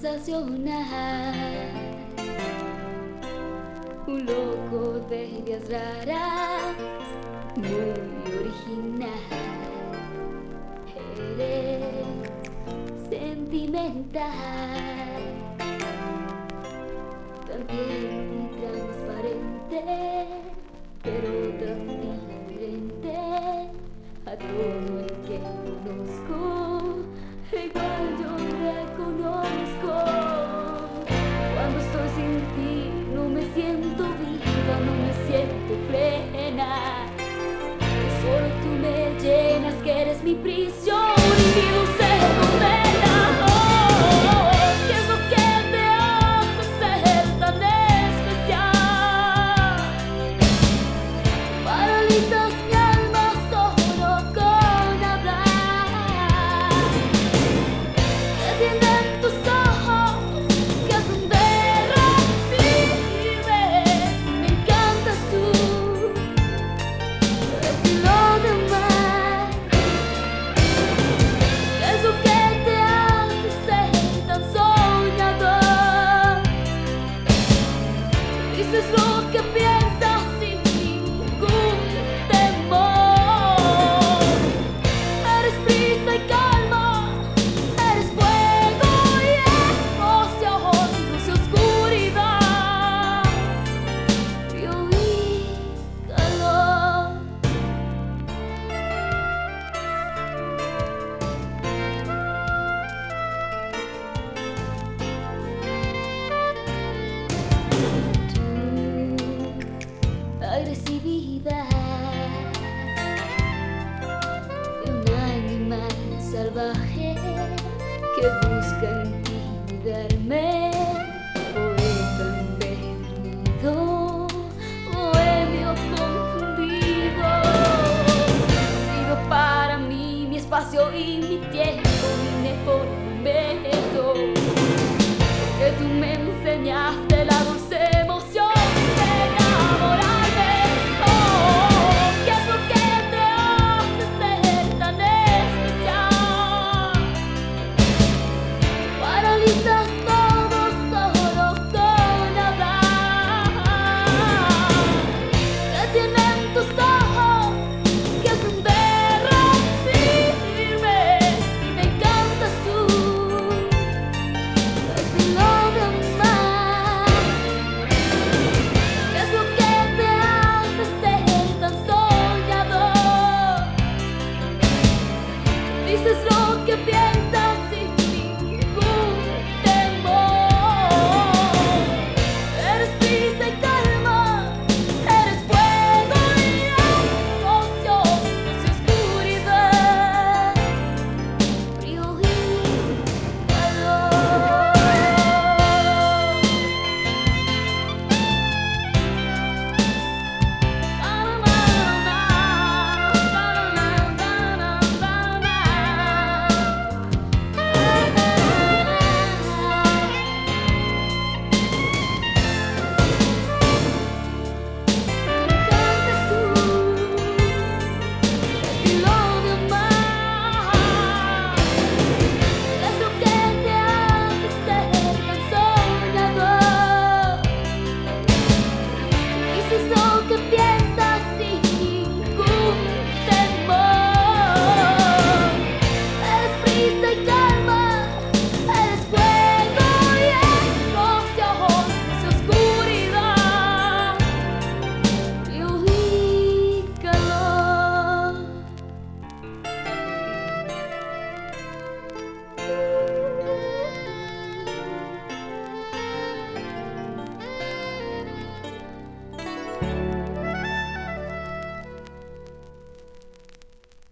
sensacional, un loco de ideas raras, muy original. Eres sentimental, tan tierno y transparente, pero tan diferente a todo el que conozco. Igual yo reconozco, cuando estoy sin ti no me siento viva, no me siento plena. Solo tú me llenas, que eres mi prisión y mi dulce condena. ¿Qué es lo que te hace ser tan especial? Paralizas mi alma solo con hablar. Te tienen tus ojos que hacen derretirme. Me encantas tú, tu estilo de amar. ¿Qué es lo que te hace ser tan soñador? Dices lo que piensas sin ningún temor. Eres prisa y calma, eres fuego y emoción, luz y oscuridad, frío y calor. Tu agresividad de un animal salvaje que busca intimidarme. Poeta empedernido, bohemio confundido, has sido para mí mi espacio y mi tiempo, mi mejor momento, que tú me enseñaste la dulce emoción de enamorarme. ¿Qué es lo que te hace ser tan especial? Paralizas todo solo con hablar. Te tienen tus ojos que hacen derretirme. Y me encantas tú, tu estilo de amar. ¿Qué es lo que te hace ser tan soñador? Dices lo que piensas